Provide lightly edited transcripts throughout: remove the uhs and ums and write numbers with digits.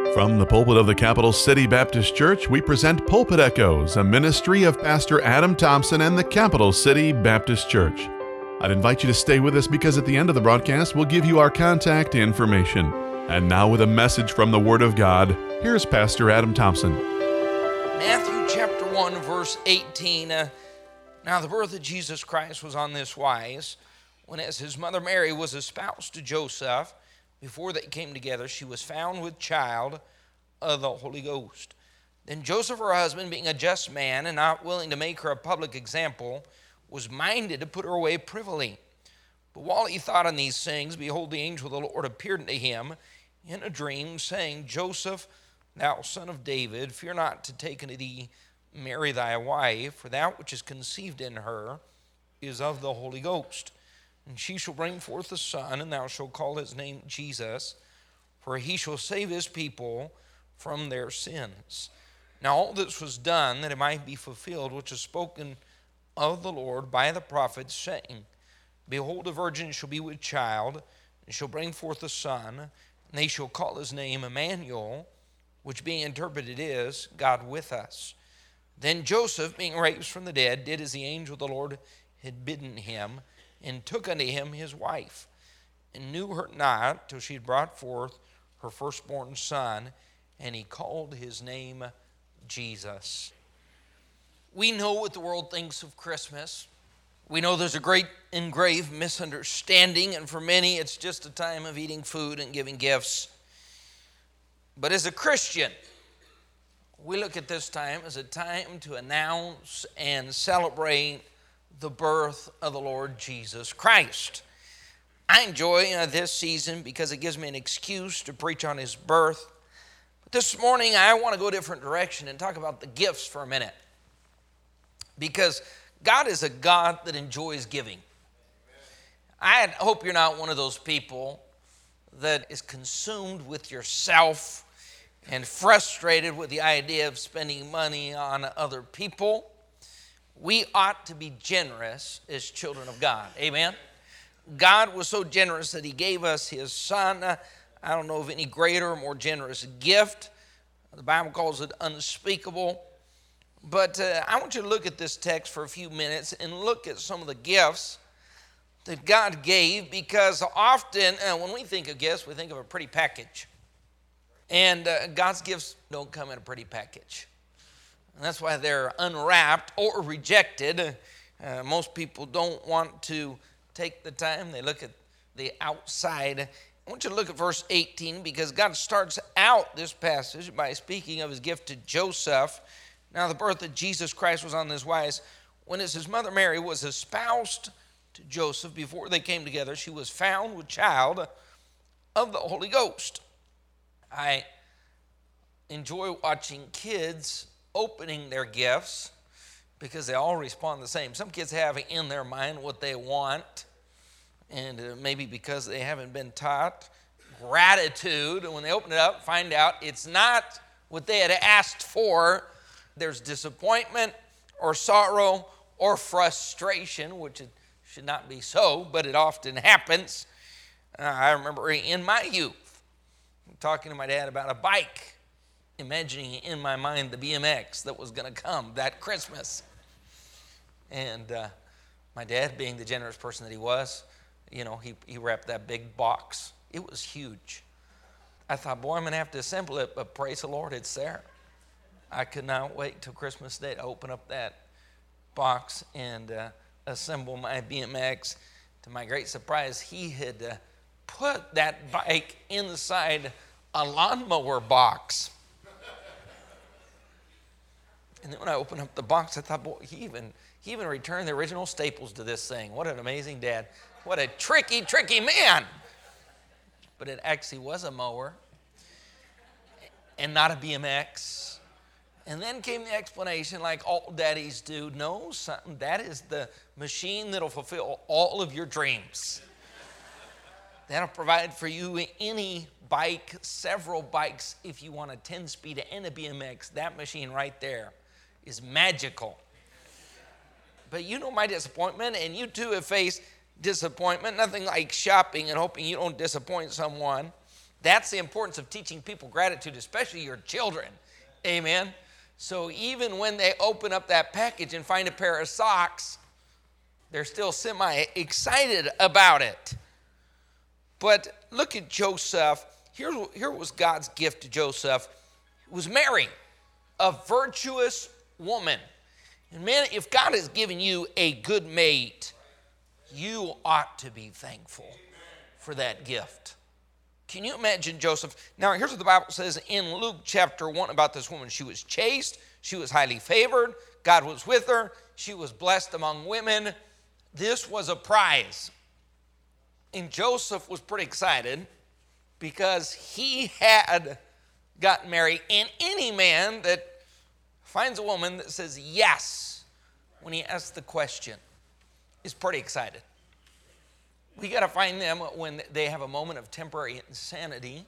From the pulpit of the Capital City Baptist Church, we present Pulpit Echoes, a ministry of Pastor Adam Thompson and the Capital City Baptist Church. I'd invite you to stay with us because at the end of the broadcast, we'll give you our contact information. And now with a message from the Word of God, here's Pastor Adam Thompson. Matthew chapter 1, verse 18. Now the birth of Jesus Christ was on this wise, when as his mother Mary was espoused to Joseph, before they came together, she was found with child of the Holy Ghost. Then Joseph, her husband, being a just man and not willing to make her a public example, was minded to put her away privily. But while he thought on these things, behold, the angel of the Lord appeared unto him in a dream, saying, Joseph, thou son of David, fear not to take unto thee Mary thy wife, for that which is conceived in her is of the Holy Ghost. And she shall bring forth a son, and thou shalt call his name Jesus, for he shall save his people from their sins. Now all this was done that it might be fulfilled, which is spoken of the Lord by the prophets, saying, Behold, a virgin shall be with child, and shall bring forth a son, and they shall call his name Emmanuel, which being interpreted is, God with us. Then Joseph, being raised from the dead, did as the angel of the Lord had bidden him, and took unto him his wife, and knew her not till she had brought forth her firstborn son, and he called his name Jesus. We know what the world thinks of Christmas. We know there's a great and grave misunderstanding, and for many it's just a time of eating food and giving gifts. But as a Christian, we look at this time as a time to announce and celebrate the birth of the Lord Jesus Christ. I enjoy this season because it gives me an excuse to preach on his birth. But this morning I want to go a different direction and talk about the gifts for a minute. Because God is a God that enjoys giving. I hope you're not one of those people that is consumed with yourself and frustrated with the idea of spending money on other people. We ought to be generous as children of God. Amen? God was so generous that he gave us his son. I don't know of any greater or more generous gift. The Bible calls it unspeakable. But I want you to look at this text for a few minutes and look at some of the gifts that God gave, because often when we think of gifts, we think of a pretty package. And God's gifts don't come in a pretty package. And that's why they're unwrapped or rejected. Most people don't want to take the time. They look at the outside. I want you to look at verse 18, because God starts out this passage by speaking of his gift to Joseph. Now the birth of Jesus Christ was on this wise. When as his mother Mary was espoused to Joseph, before they came together, she was found with child of the Holy Ghost. I enjoy watching kids opening their gifts because they all respond the same. Some kids have in their mind what they want, and maybe because they haven't been taught gratitude, and when they open it up, find out it's not what they had asked for. There's disappointment or sorrow or frustration, which it should not be so, but it often happens. I remember in my youth, talking to my dad about a bike, imagining in my mind the BMX that was going to come that Christmas. And my dad, being the generous person that he was, he wrapped that big box. It was huge. I thought, boy, I'm going to have to assemble it, but praise the Lord, it's there. I could not wait till Christmas Day to open up that box and assemble my BMX. To my great surprise, he had put that bike inside a lawnmower box. And then when I opened up the box, I thought, boy, he even returned the original staples to this thing. What an amazing dad. What a tricky man. But it actually was a mower and not a BMX. And then came the explanation, like all daddies do. No, son, that is the machine that'll fulfill all of your dreams. That'll provide for you any bike, several bikes. If you want a 10-speed and a BMX, that machine right there is magical. But you know my disappointment, and you too have faced disappointment. Nothing like shopping and hoping you don't disappoint someone. That's the importance of teaching people gratitude, especially your children. Amen. So even when they open up that package and find a pair of socks, they're still semi-excited about it. But look at Joseph. Here was God's gift to Joseph. It was Mary, a virtuous woman. And man, if God has given you a good mate, you ought to be thankful for that gift. Can you imagine Joseph? Now, here's what the Bible says in Luke chapter 1 about this woman. She was chaste. She was highly favored. God was with her. She was blessed among women. This was a prize. And Joseph was pretty excited because he had gotten married. And any man that finds a woman that says yes when he asks the question is pretty excited. We got to find them when they have a moment of temporary insanity.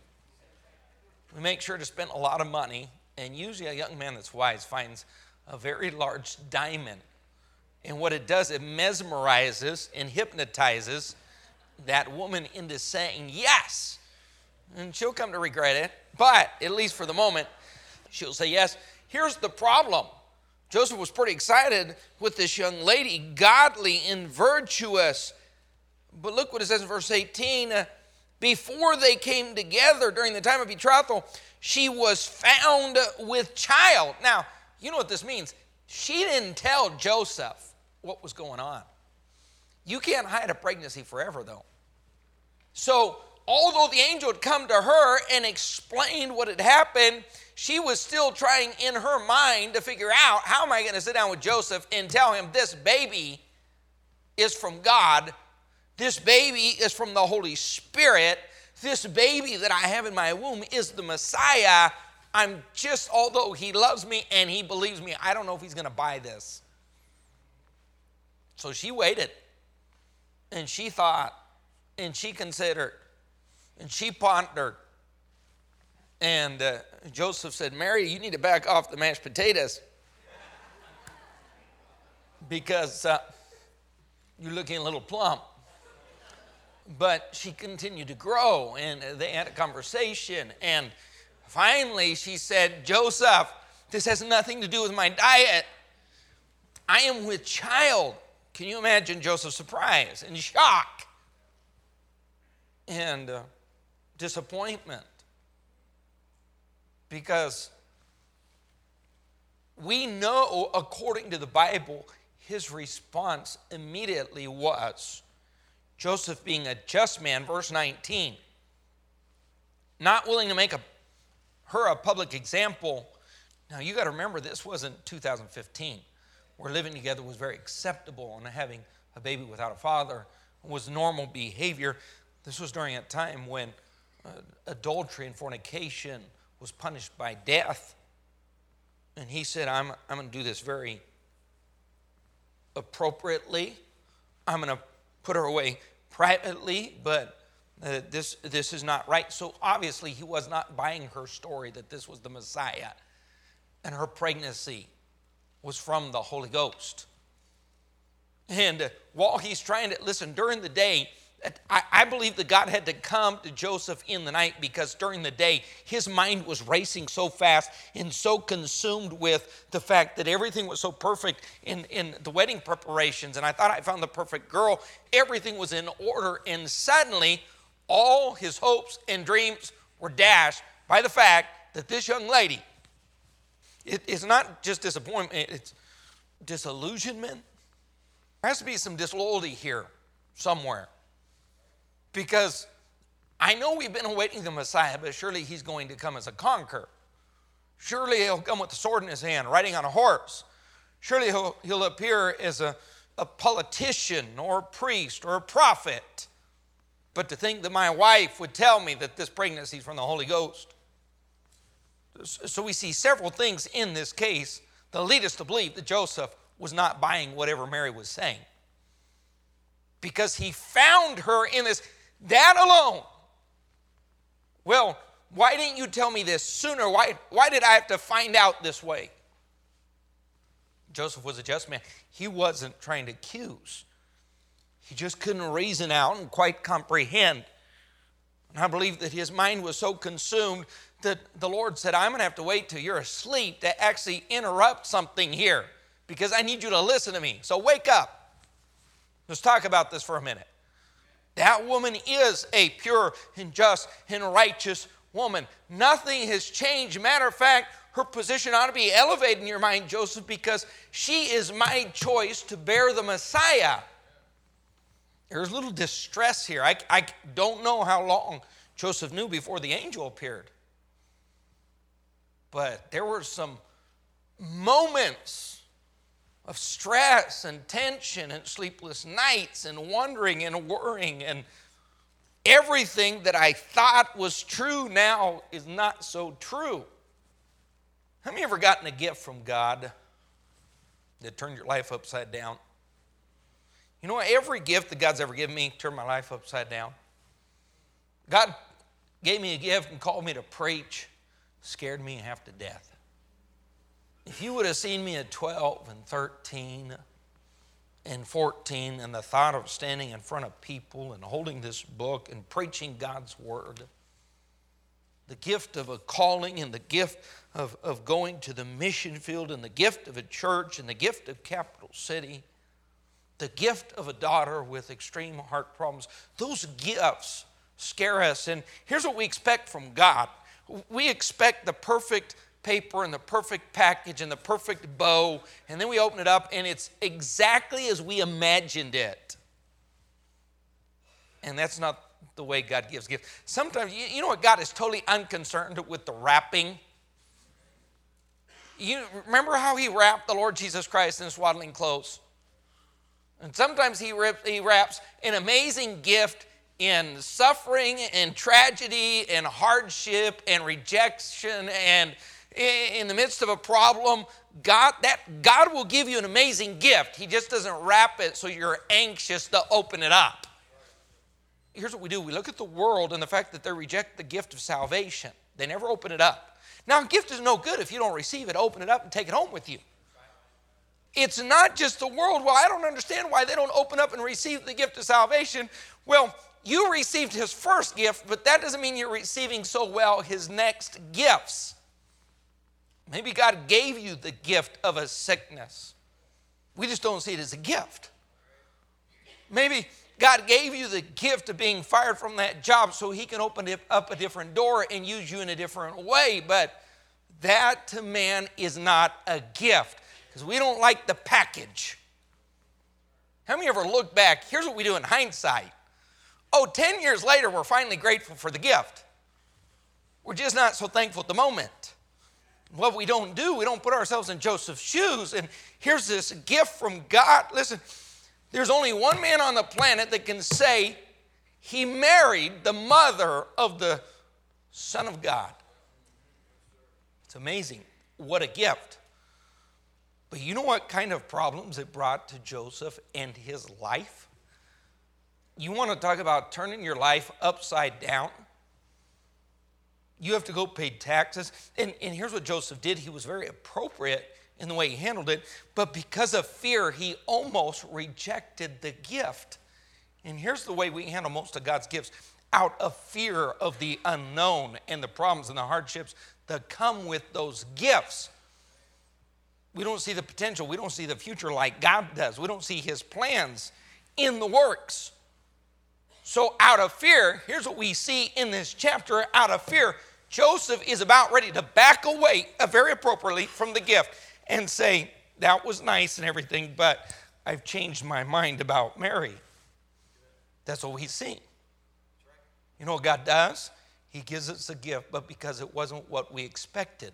We make sure to spend a lot of money, and usually a young man that's wise finds a very large diamond. And what it does, it mesmerizes and hypnotizes that woman into saying yes. And she'll come to regret it, but at least for the moment, she'll say yes. Here's the problem. Joseph was pretty excited with this young lady, godly and virtuous. But look what it says in verse 18. Before they came together during the time of betrothal, she was found with child. Now, you know what this means. She didn't tell Joseph what was going on. You can't hide a pregnancy forever, though. So, although the angel had come to her and explained what had happened, she was still trying in her mind to figure out, how am I going to sit down with Joseph and tell him this baby is from God? This baby is from the Holy Spirit. This baby that I have in my womb is the Messiah. Although he loves me and he believes me, I don't know if he's going to buy this. So she waited, and she thought, and she considered, and she pondered. And Joseph said, Mary, you need to back off the mashed potatoes because you're looking a little plump. But she continued to grow, and they had a conversation. And finally, she said, Joseph, this has nothing to do with my diet. I am with child. Can you imagine Joseph's surprise and shock and disappointment? Because we know, according to the Bible, his response immediately was, Joseph being a just man, verse 19, not willing to make her a public example. Now, you got to remember, this wasn't 2015, where living together was very acceptable and having a baby without a father was normal behavior. This was during a time when adultery and fornication was punished by death. And he said, I'm going to do this very appropriately. I'm going to put her away privately, but this is not right. So obviously he was not buying her story that this was the Messiah and her pregnancy was from the Holy Ghost. And while he's trying to, listen, during the day, I believe that God had to come to Joseph in the night because during the day, his mind was racing so fast and so consumed with the fact that everything was so perfect in the wedding preparations. And I thought I found the perfect girl. Everything was in order. And suddenly, all his hopes and dreams were dashed by the fact that this young lady, it's not just disappointment, it's disillusionment. There has to be some disloyalty here somewhere. Because I know we've been awaiting the Messiah, but surely he's going to come as a conqueror. Surely he'll come with a sword in his hand, riding on a horse. Surely he'll appear as a politician or a priest or a prophet. But to think that my wife would tell me that this pregnancy is from the Holy Ghost. So we see several things in this case that lead us to believe that Joseph was not buying whatever Mary was saying. Because he found her in this. That alone. Well, why didn't you tell me this sooner? Why did I have to find out this way? Joseph was a just man. He wasn't trying to accuse. He just couldn't reason out and quite comprehend And I believe that his mind was so consumed that the Lord said, I'm going to have to wait till you're asleep to actually interrupt something here because I need you to listen to me. So wake up. Let's talk about this for a minute. That woman is a pure and just and righteous woman. Nothing has changed. Matter of fact, her position ought to be elevated in your mind, Joseph, because she is my choice to bear the Messiah. There's a little distress here. I don't know how long Joseph knew before the angel appeared. But there were some moments of stress and tension and sleepless nights and wondering and worrying, and everything that I thought was true now is not so true. Have you ever gotten a gift from God that turned your life upside down? You know what? Every gift that God's ever given me turned my life upside down. God gave me a gift and called me to preach, scared me half to death. If you would have seen me at 12 and 13 and 14 and the thought of standing in front of people and holding this book and preaching God's word, the gift of a calling and the gift of going to the mission field and the gift of a church and the gift of Capital City, the gift of a daughter with extreme heart problems, those gifts scare us. And here's what we expect from God. We expect the perfect paper and the perfect package and the perfect bow, and then we open it up and it's exactly as we imagined it. And that's not the way God gives gifts. Sometimes, you know what, God is totally unconcerned with the wrapping. You remember how he wrapped the Lord Jesus Christ in swaddling clothes? And sometimes he wraps an amazing gift in suffering and tragedy and hardship and rejection, and in the midst of a problem, God will give you an amazing gift. He just doesn't wrap it so you're anxious to open it up. Here's what we do. We look at the world and the fact that they reject the gift of salvation. They never open it up. Now, a gift is no good if you don't receive it, open it up, and take it home with you. It's not just the world. Well, I don't understand why they don't open up and receive the gift of salvation. Well, you received his first gift, but that doesn't mean you're receiving so well his next gifts. Maybe God gave you the gift of a sickness. We just don't see it as a gift. Maybe God gave you the gift of being fired from that job so he can open up a different door and use you in a different way. But that to man is not a gift because we don't like the package. How many ever look back? Here's what we do in hindsight. 10 years later, we're finally grateful for the gift. We're just not so thankful at the moment. What we don't do, we don't put ourselves in Joseph's shoes. And here's this gift from God. Listen, there's only one man on the planet that can say he married the mother of the Son of God. It's amazing. What a gift. But you know what kind of problems it brought to Joseph and his life? You want to talk about turning your life upside down? You have to go pay taxes. And here's what Joseph did. He was very appropriate in the way he handled it. But because of fear, he almost rejected the gift. And here's the way we handle most of God's gifts. Out of fear of the unknown and the problems and the hardships that come with those gifts. We don't see the potential. We don't see the future like God does. We don't see his plans in the works. So out of fear, here's what we see in this chapter. Out of fear, Joseph is about ready to back away very appropriately from the gift and say, that was nice and everything, but I've changed my mind about Mary. That's what we see. You know what God does? He gives us a gift, but because it wasn't what we expected.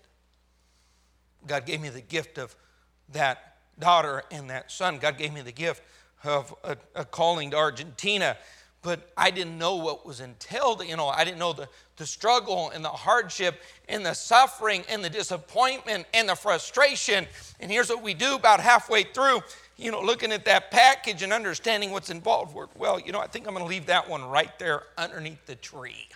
God gave me the gift of that daughter and that son. God gave me the gift of a calling to Argentina. But I didn't know what was entailed. I didn't know the struggle and the hardship and the suffering and the disappointment and the frustration. And here's what we do about halfway through, looking at that package and understanding what's involved. Well, I think I'm going to leave that one right there underneath the tree.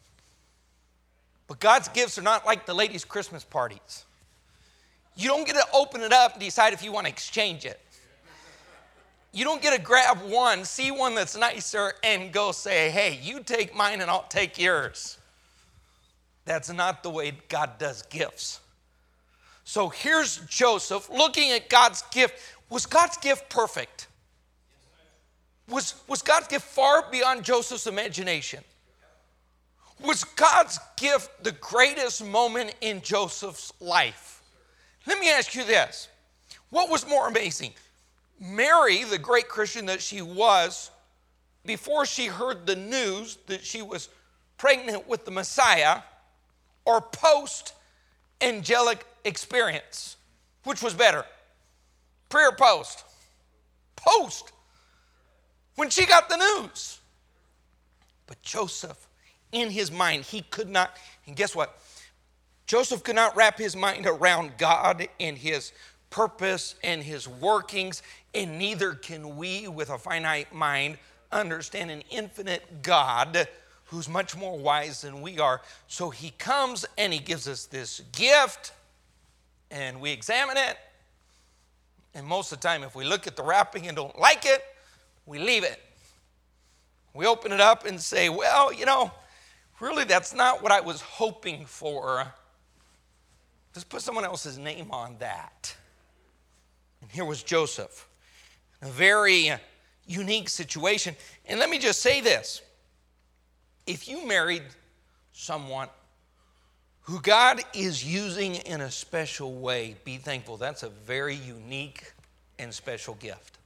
But God's gifts are not like the ladies' Christmas parties. You don't get to open it up and decide if you want to exchange it. You don't get to grab one, see one that's nicer, and go say, hey, you take mine and I'll take yours. That's not the way God does gifts. So here's Joseph looking at God's gift. Was God's gift perfect? Was God's gift far beyond Joseph's imagination? Was God's gift the greatest moment in Joseph's life? Let me ask you this. What was more amazing? Mary, the great Christian that she was, before she heard the news that she was pregnant with the Messiah, or post-angelic experience? Which was better? Pre or post? Post. When she got the news. But Joseph, in his mind, he could not, and guess what? Joseph could not wrap his mind around God and his purpose and his workings, and neither can we with a finite mind understand an infinite God who's much more wise than we are. So he comes and he gives us this gift, and we examine it, and most of the time if we look at the wrapping and don't like it, we leave it. We open it up and say, well, really that's not what I was hoping for. Let's put someone else's name on that. And here was Joseph, a very unique situation. And let me just say this. If you married someone who God is using in a special way, be thankful. That's a very unique and special gift.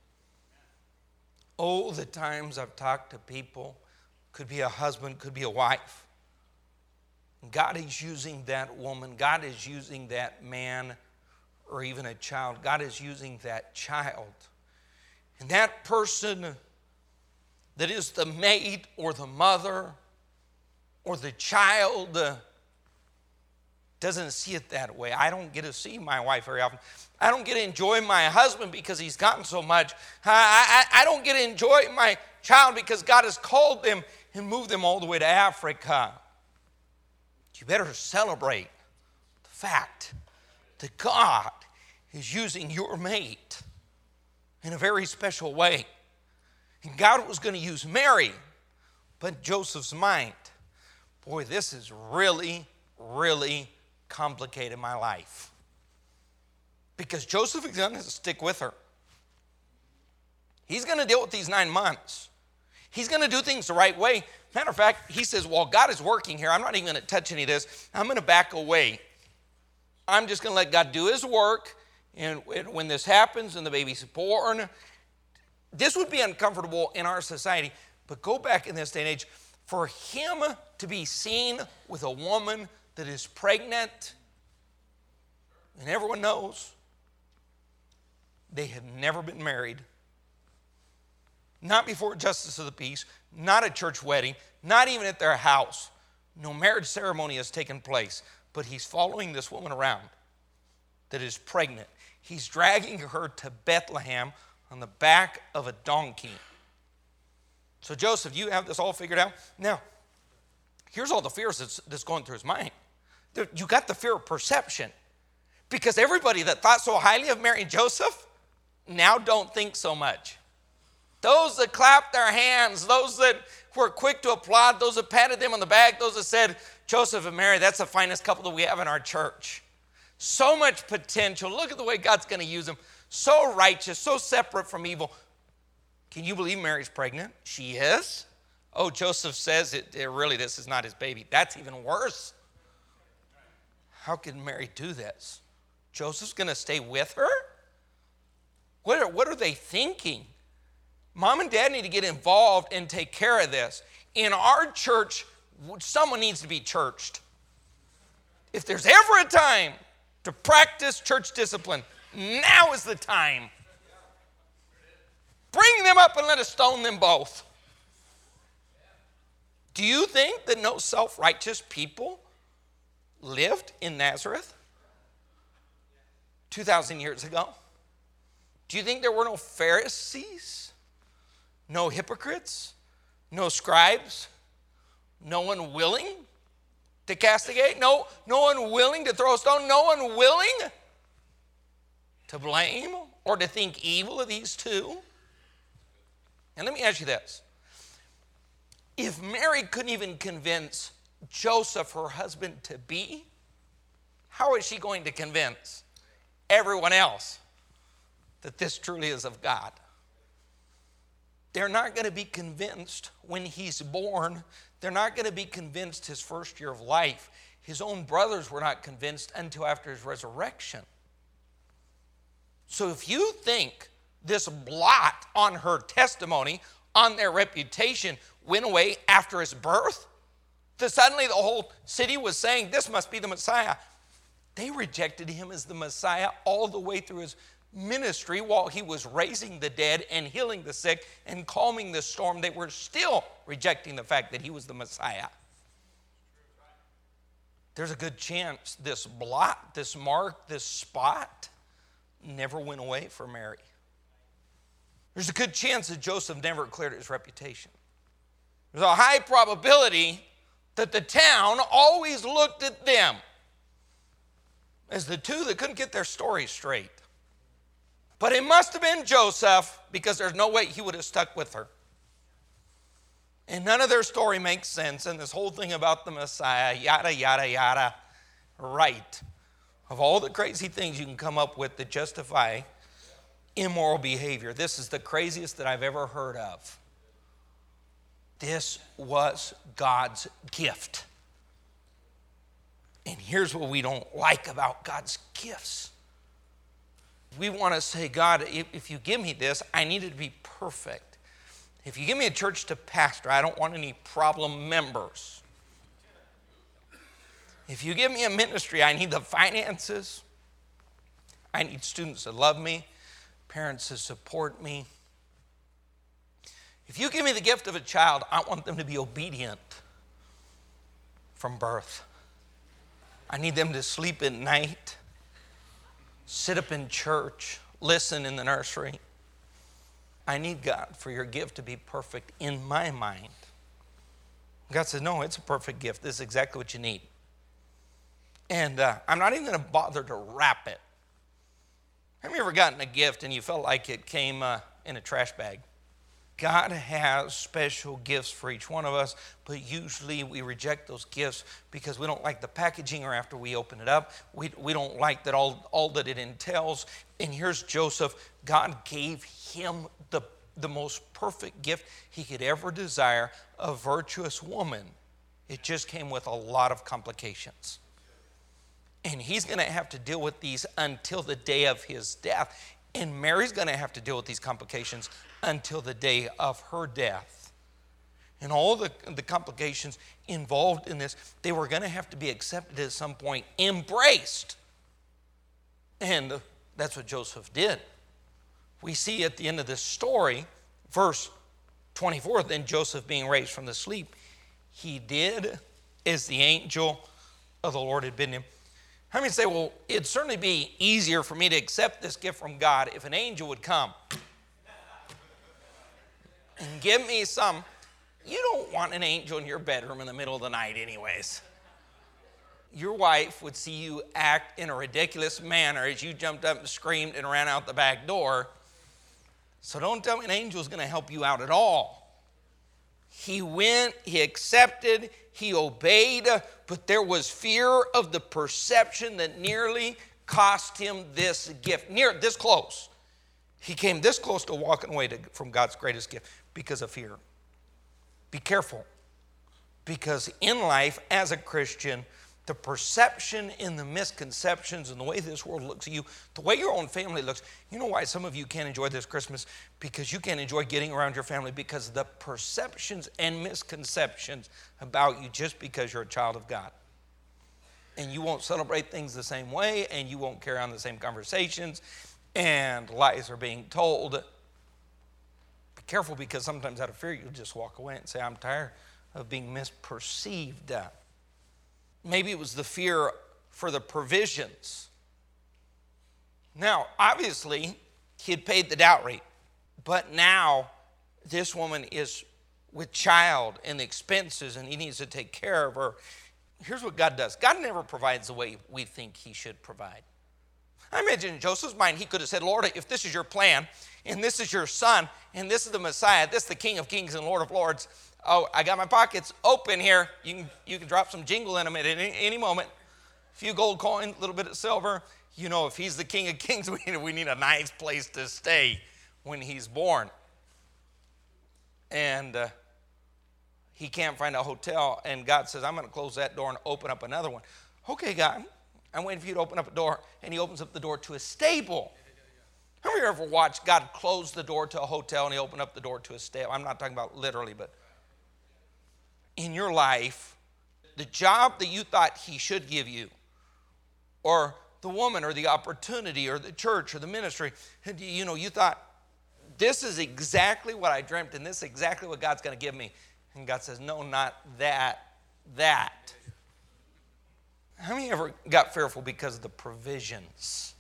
Oh, the times I've talked to people, could be a husband, could be a wife. God is using that woman, God is using that man, or even a child. God is using that child. And that person that is the maid or the mother or the child doesn't see it that way. I don't get to see my wife very often. I don't get to enjoy my husband because he's gotten so much. I don't get to enjoy my child because God has called them and moved them all the way to Africa. You better celebrate the fact that God is using your mate in a very special way. And God was going to use Mary, but Joseph's mind, boy, this is really, really complicated my life. Because Joseph is going to stick with her. He's going to deal with these 9 months. He's going to do things the right way. Matter of fact, he says, well, God is working here. I'm not even going to touch any of this. I'm going to back away. I'm just going to let God do his work. And when this happens and the baby's born, this would be uncomfortable in our society. But go back in this day and age, for him to be seen with a woman that is pregnant, and everyone knows they had never been married, not before justice of the peace, not a church wedding, not even at their house. No marriage ceremony has taken place, but he's following this woman around that is pregnant. He's dragging her to Bethlehem on the back of a donkey. So Joseph, you have this all figured out. Now, here's all the fears that's going through his mind. You got the fear of perception. Because everybody that thought so highly of Mary and Joseph now don't think so much. Those that clapped their hands, those that were quick to applaud, those that patted them on the back, those that said, Joseph and Mary, that's the finest couple that we have in our church. So much potential. Look at the way God's going to use them. So righteous, so separate from evil. Can you believe Mary's pregnant? She is. Oh, Joseph says really this is not his baby. That's even worse. How can Mary do this? Joseph's going to stay with her? What are they thinking? Mom and Dad need to get involved and take care of this. In our church, someone needs to be churched. If there's ever a time to practice church discipline, now is the time. Bring them up and let us stone them both. Do you think that no self-righteous people lived in Nazareth 2,000 years ago? Do you think there were no Pharisees? No hypocrites? No scribes? No one willing to castigate? No one willing to throw a stone? No one willing to blame or to think evil of these two? And let me ask you this. If Mary couldn't even convince Joseph, her husband, to be, how is she going to convince everyone else that this truly is of God? They're not going to be convinced when he's born. They're not going to be convinced his first year of life. His own brothers were not convinced until after his resurrection. So if you think this blot on her testimony, on their reputation, went away after his birth, that suddenly the whole city was saying, this must be the Messiah. They rejected him as the Messiah all the way through his ministry while he was raising the dead and healing the sick and calming the storm. They were still rejecting the fact that he was the Messiah. There's a good chance this blot, this mark, this spot never went away for Mary. There's a good chance that Joseph never cleared his reputation. There's a high probability that the town always looked at them as the two that couldn't get their story straight. But it must have been Joseph, because there's no way he would have stuck with her. And none of their story makes sense. And this whole thing about the Messiah, yada, yada, yada, right. Of all the crazy things you can come up with that justify immoral behavior, this is the craziest that I've ever heard of. This was God's gift. And here's what we don't like about God's gifts. We want to say, God, if you give me this, I need it to be perfect. If you give me a church to pastor, I don't want any problem members. If you give me a ministry, I need the finances. I need students that love me, parents that support me. If you give me the gift of a child, I want them to be obedient from birth. I need them to sleep at night, sit up in church, listen in the nursery. I need, God, for your gift to be perfect in my mind. God says, no, it's a perfect gift. This is exactly what you need. And I'm not even going to bother to wrap it. Have you ever gotten a gift and you felt like it came in a trash bag? God has special gifts for each one of us, but usually we reject those gifts because we don't like the packaging, or after we open it up, we don't like that all that it entails. And here's Joseph. God gave him the most perfect gift he could ever desire, a virtuous woman. It just came with a lot of complications. And he's going to have to deal with these until the day of his death. And Mary's going to have to deal with these complications until the day of her death. And all the complications involved in this, they were going to have to be accepted at some point, embraced. And that's what Joseph did. We see at the end of this story, verse 24, then Joseph being raised from the sleep, he did as the angel of the Lord had bidden him. How many say, well, it'd certainly be easier for me to accept this gift from God if an angel would come and give me some. You don't want an angel in your bedroom in the middle of the night anyways. Your wife would see you act in a ridiculous manner as you jumped up and screamed and ran out the back door. So don't tell me an angel is going to help you out at all. He went, he accepted, he obeyed, but there was fear of the perception that nearly cost him this gift. This close. He came this close to walking away from God's greatest gift because of fear. Be careful, because in life as a Christian, the perception and the misconceptions and the way this world looks at you, the way your own family looks. You know why some of you can't enjoy this Christmas? Because you can't enjoy getting around your family because of the perceptions and misconceptions about you just because you're a child of God. And you won't celebrate things the same way, and you won't carry on the same conversations, and lies are being told. Be careful, because sometimes out of fear, you'll just walk away and say, I'm tired of being misperceived. Maybe it was the fear for the provisions. Now, obviously, he had paid the dowry, but now this woman is with child and the expenses, and he needs to take care of her. Here's what God does. God never provides the way we think he should provide. I imagine in Joseph's mind, he could have said, Lord, if this is your plan, and this is your son, and this is the Messiah, this is the King of Kings and Lord of Lords, oh, I got my pockets open here. You can drop some jingle in them at any moment. A few gold coins, a little bit of silver. You know, if he's the King of Kings, we need a nice place to stay when he's born. And he can't find a hotel, and God says, I'm going to close that door and open up another one. Okay, God, I'm waiting for you to open up a door, and he opens up the door to a stable. Have you ever watched God close the door to a hotel and he opened up the door to a stable? I'm not talking about literally, but in your life, the job that you thought he should give you, or the woman, or the opportunity, or the church, or the ministry, you know, you thought, this is exactly what I dreamt, and this is exactly what God's going to give me. And God says, no, not that. How many ever got fearful because of the provisions?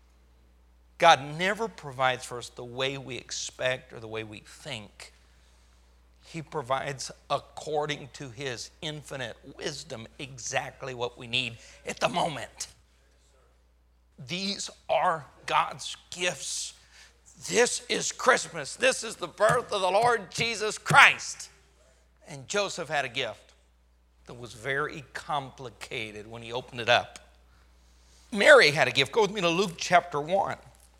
God never provides for us the way we expect or the way we think. He provides according to his infinite wisdom exactly what we need at the moment. These are God's gifts. This is Christmas. This is the birth of the Lord Jesus Christ. And Joseph had a gift that was very complicated when he opened it up. Mary had a gift. Go with me to Luke chapter 1.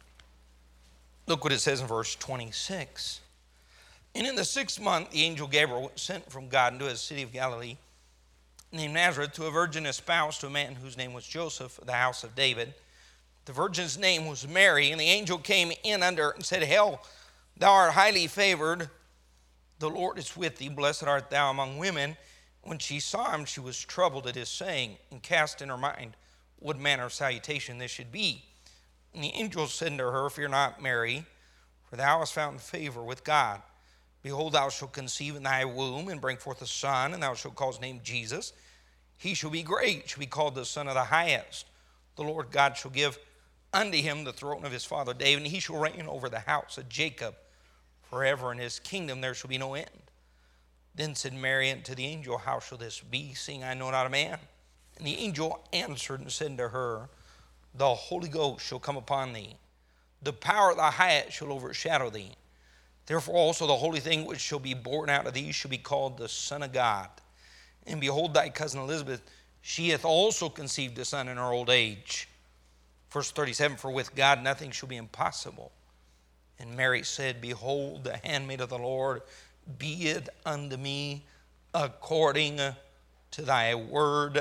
Look what it says in verse 26. And in the 6th month, the angel Gabriel was sent from God into a city of Galilee named Nazareth to a virgin espoused to a man whose name was Joseph of the house of David. The virgin's name was Mary, and the angel came in unto her and said, Hail, thou art highly favored. The Lord is with thee. Blessed art thou among women. When she saw him, she was troubled at his saying, and cast in her mind what manner of salutation this should be. And the angel said unto her, Fear not, Mary, for thou hast found favor with God. Behold, thou shalt conceive in thy womb, and bring forth a son, and thou shalt call his name Jesus. He shall be great, shall be called the Son of the Highest. The Lord God shall give unto him the throne of his father David, and he shall reign over the house of Jacob forever. In his kingdom there shall be no end. Then said Mary unto the angel, How shall this be, seeing I know not a man? And the angel answered and said unto her, The Holy Ghost shall come upon thee. The power of the highest shall overshadow thee. Therefore also the holy thing which shall be born out of thee shall be called the Son of God. And behold, thy cousin Elizabeth, she hath also conceived a son in her old age. Verse 37, For with God nothing shall be impossible. And Mary said, Behold, the handmaid of the Lord, be it unto me according to thy word.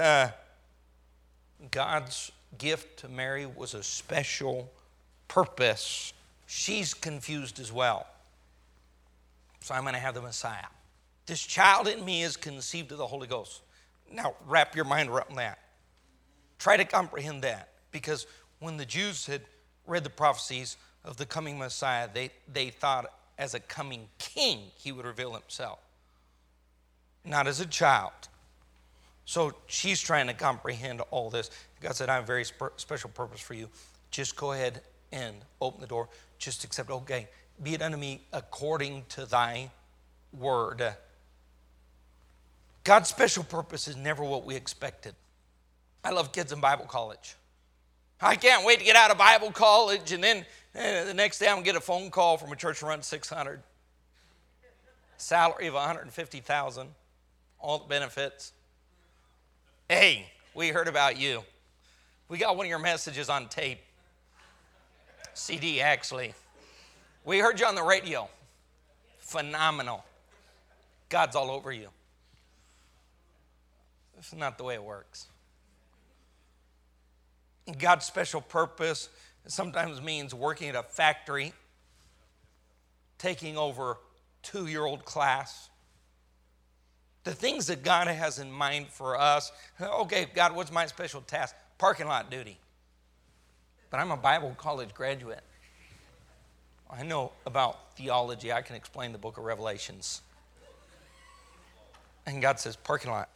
God's gift to Mary was a special purpose. She's confused as well. So I'm going to have the Messiah. This child in me is conceived of the Holy Ghost. Now wrap your mind around that. Try to comprehend that. Because when the Jews had read the prophecies of the coming Messiah, they thought as a coming king he would reveal himself, not as a child. So she's trying to comprehend all this. God said, I have a very special purpose for you. Just go ahead and open the door. Just accept, okay, be it unto me according to thy word. God's special purpose is never what we expected. I love kids in Bible college. I can't wait to get out of Bible college, and then the next day I'm going to get a phone call from a church that runs 600. Salary of $150,000. All the benefits. Hey, we heard about you. We got one of your messages on tape. CD, actually. We heard you on the radio. Phenomenal. God's all over you. This is not the way it works. God's special purpose sometimes means working at a factory, taking over 2-year-old class. The things that God has in mind for us. Okay, God, what's my special task? Parking lot duty. But I'm a Bible college graduate. I know about theology. I can explain the book of Revelations. And God says, parking lot.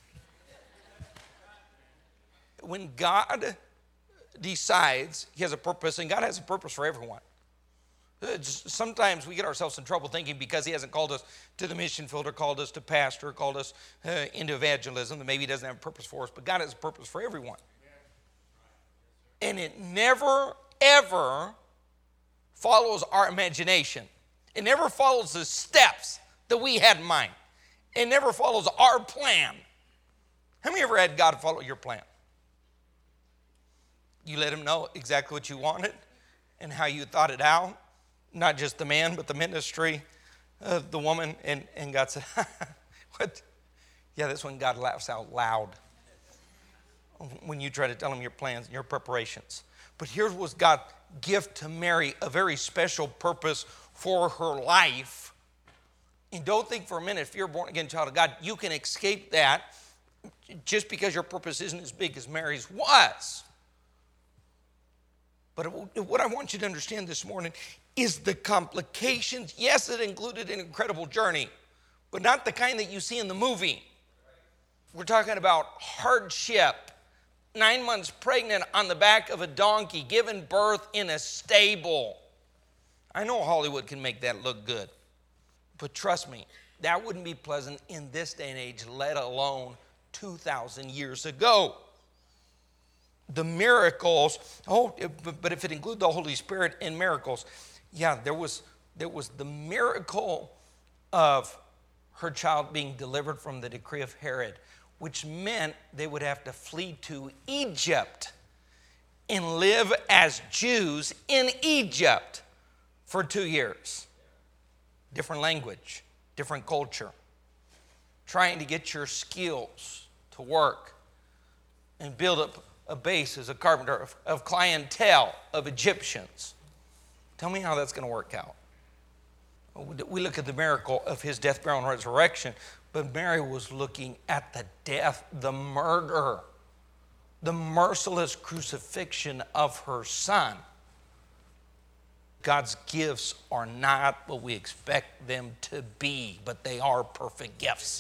When God decides he has a purpose, and God has a purpose for everyone. Sometimes we get ourselves in trouble thinking because he hasn't called us to the mission field or called us to pastor or called us into evangelism that maybe he doesn't have a purpose for us, but God has a purpose for everyone. And it never, ever follows our imagination. It never follows the steps that we had in mind. It never follows our plan. How many ever had God follow your plan? You let him know exactly what you wanted and how you thought it out. Not just the man, but the ministry, the woman. And God said, what? Yeah, that's when God laughs out loud. When you try to tell him your plans and your preparations. But here was God's gift to Mary, a very special purpose for her life. And don't think for a minute, if you're a born-again child of God, you can escape that just because your purpose isn't as big as Mary's was. But what I want you to understand this morning is the complications. Yes, it included an incredible journey, but not the kind that you see in the movie. We're talking about hardship. 9 months pregnant on the back of a donkey, giving birth in a stable. I know Hollywood can make that look good, but trust me, that wouldn't be pleasant in this day and age, let alone 2,000 years ago. The miracles, but if it includes the Holy Spirit in miracles, yeah, there was the miracle of her child being delivered from the decree of Herod, which meant they would have to flee to Egypt and live as Jews in Egypt for 2 years. Different language, different culture. Trying to get your skills to work and build up a base as a carpenter of clientele of Egyptians. Tell me how that's going to work out. We look at the miracle of his death, burial, and resurrection, but Mary was looking at the death, the murder, the merciless crucifixion of her son. God's gifts are not what we expect them to be, but they are perfect gifts.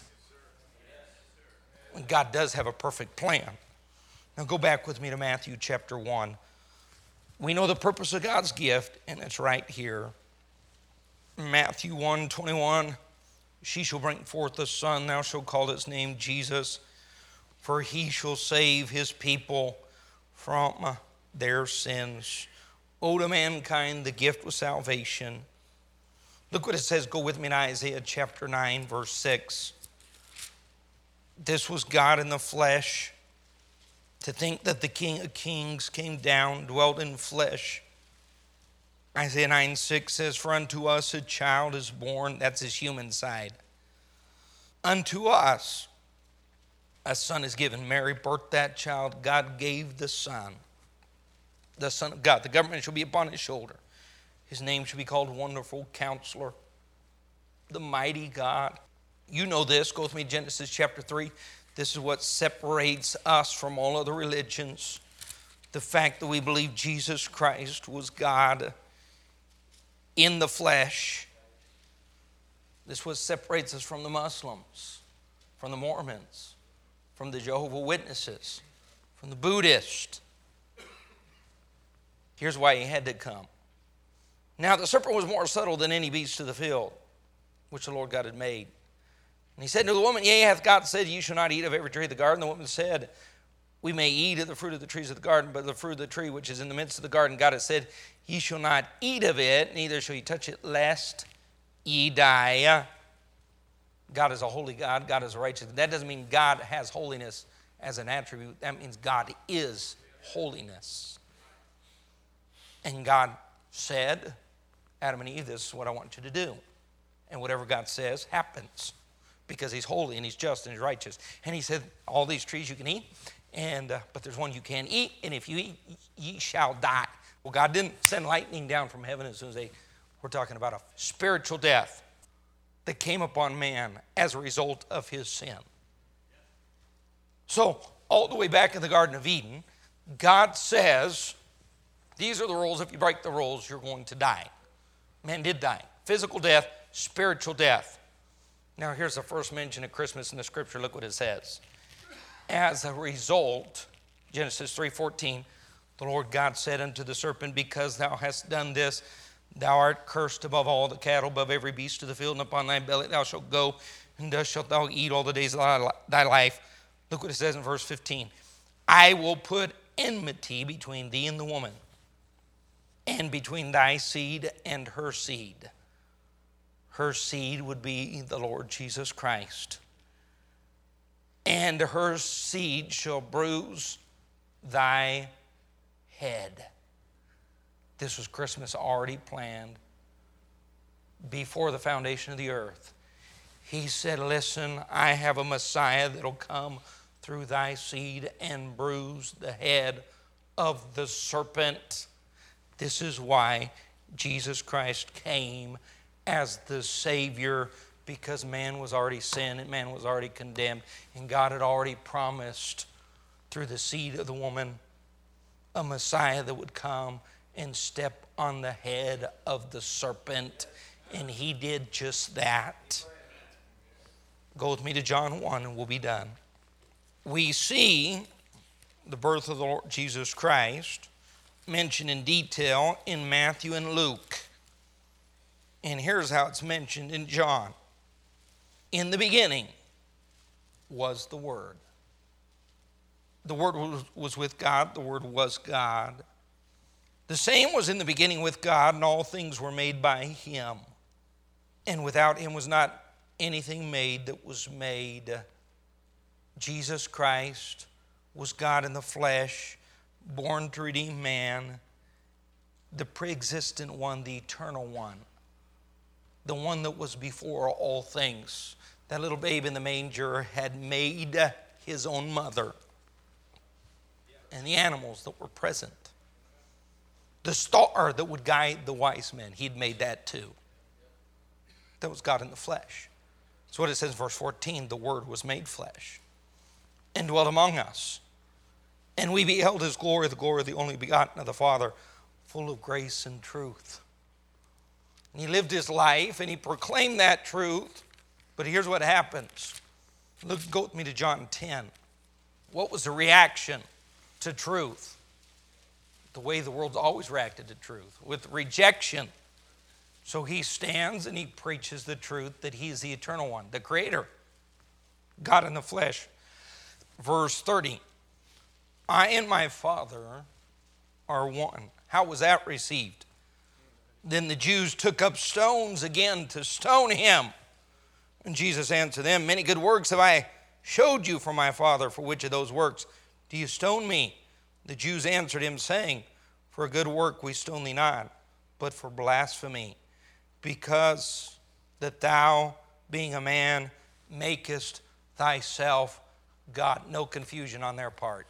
And God does have a perfect plan. Now go back with me to Matthew chapter 1. We know the purpose of God's gift, and it's right here. Matthew 1:21, she shall bring forth a son, thou shalt call his name Jesus, for he shall save his people from their sins. O to mankind, the gift was salvation. Look what it says. Go with me to Isaiah chapter 9, verse 6. This was God in the flesh. To think that the King of Kings came down, dwelt in flesh. Isaiah 9:6 says, for unto us a child is born. That's his human side. Unto us a son is given. Mary birthed that child. God gave the Son of God. The government shall be upon his shoulder. His name shall be called Wonderful Counselor, the Mighty God. You know this. Go with me to Genesis chapter 3. This is what separates us from all other religions. The fact that we believe Jesus Christ was God in the flesh. This is what separates us from the Muslims, from the Mormons, from the Jehovah's Witnesses, from the Buddhists. Here's why he had to come. Now the serpent was more subtle than any beast of the field, which the Lord God had made. And he said to the woman, yea, hath God said, you shall not eat of every tree of the garden? The woman said, we may eat of the fruit of the trees of the garden, but the fruit of the tree which is in the midst of the garden, God has said, ye shall not eat of it, neither shall ye touch it, lest ye die. God is a holy God. God is a righteous. That doesn't mean God has holiness as an attribute. That means God is holiness. And God said, Adam and Eve, this is what I want you to do. And whatever God says happens, because he's holy and he's just and he's righteous. And he said, all these trees you can eat, but there's one you can't eat, and if you eat, ye shall die. Well, God didn't send lightning down from heaven as soon as we're talking about a spiritual death that came upon man as a result of his sin. So, all the way back in the Garden of Eden, God says, these are the rules. If you break the rules, you're going to die. Man did die. Physical death, spiritual death. Now, here's the first mention of Christmas in the scripture. Look what it says. As a result, Genesis 3:14, the Lord God said unto the serpent, because thou hast done this, thou art cursed above all the cattle, above every beast of the field, and upon thy belly thou shalt go, and thus shalt thou eat all the days of thy life. Look what it says in verse 15. I will put enmity between thee and the woman, and between thy seed and her seed. Her seed would be the Lord Jesus Christ. And her seed shall bruise thy head. This was Christmas already planned before the foundation of the earth. He said, listen, I have a Messiah that'll come through thy seed and bruise the head of the serpent. This is why Jesus Christ came as the Savior, because man was already sinned and man was already condemned, and God had already promised through the seed of the woman a Messiah that would come and step on the head of the serpent, and he did just that. Go with me to John 1 and we'll be done. We see the birth of the Lord Jesus Christ mentioned in detail in Matthew and Luke. And here's how it's mentioned in John. In the beginning was the Word. The Word was with God. The Word was God. The same was in the beginning with God, and all things were made by Him. And without Him was not anything made that was made. Jesus Christ was God in the flesh, born to redeem man, the pre-existent one, the eternal one, the one that was before all things. That little babe in the manger had made his own mother and the animals that were present. The star that would guide the wise men, he'd made that too. That was God in the flesh. That's what it says in verse 14, the Word was made flesh and dwelt among us. And we beheld His glory, the glory of the only begotten of the Father, full of grace and truth. And He lived His life and He proclaimed that truth. But here's what happens. Go with me to John 10. What was the reaction to truth? The way the world's always reacted to truth, with rejection. So He stands and He preaches the truth that He is the eternal one, the Creator, God in the flesh. Verse 30, I and my Father are one. How was that received? Then the Jews took up stones again to stone Him. And Jesus answered them, many good works have I showed you from my Father. For which of those works do you stone me? The Jews answered Him, saying, for a good work we stone thee not, but for blasphemy, because that thou, being a man, makest thyself God. No confusion on their part.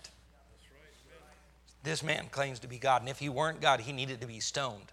This man claims to be God, and if he weren't God, he needed to be stoned.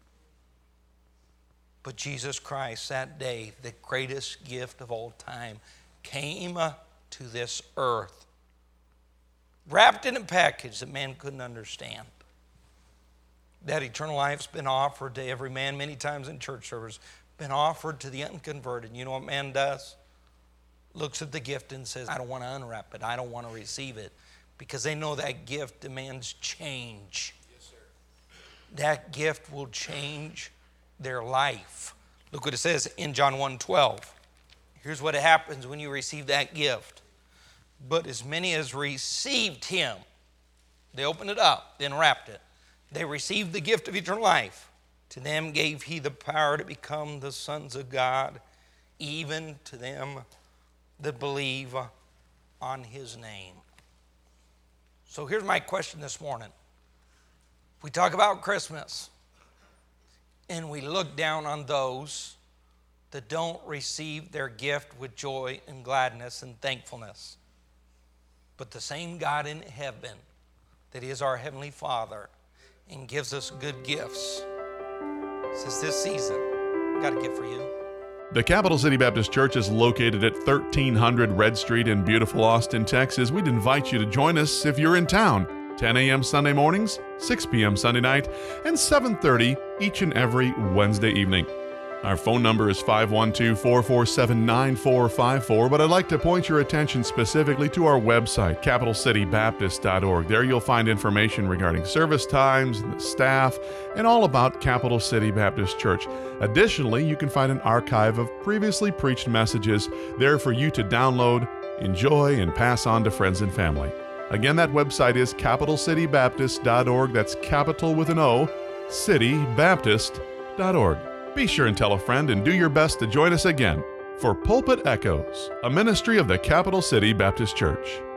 But Jesus Christ, that day, the greatest gift of all time, came to this earth, wrapped in a package that man couldn't understand. That eternal life's been offered to every man many times in church service, been offered to the unconverted. You know what man does? Looks at the gift and says, I don't want to unwrap it. I don't want to receive it. Because they know that gift demands change. Yes, sir. That gift will change their life. Look what it says in John 1:12. Here's what happens when you receive that gift. But as many as received Him, they opened it up, then wrapped it. They received the gift of eternal life. To them gave He the power to become the sons of God, even to them that believe on His name. So here's my question this morning. We talk about Christmas, and we look down on those that don't receive their gift with joy and gladness and thankfulness. But the same God in heaven that is our Heavenly Father and gives us good gifts says this season, I got a gift for you. The Capital City Baptist Church is located at 1300 Red Street in beautiful Austin, Texas. We'd invite you to join us if you're in town. 10 a.m. Sunday mornings, 6 p.m. Sunday night, and 7:30 each and every Wednesday evening. Our phone number is 512-447-9454, but I'd like to point your attention specifically to our website, capitalcitybaptist.org. There you'll find information regarding service times, the staff, and all about Capital City Baptist Church. Additionally, you can find an archive of previously preached messages there for you to download, enjoy, and pass on to friends and family. Again, that website is capitalcitybaptist.org. That's capital with an O, citybaptist.org. Be sure and tell a friend and do your best to join us again for Pulpit Echoes, a ministry of the Capital City Baptist Church.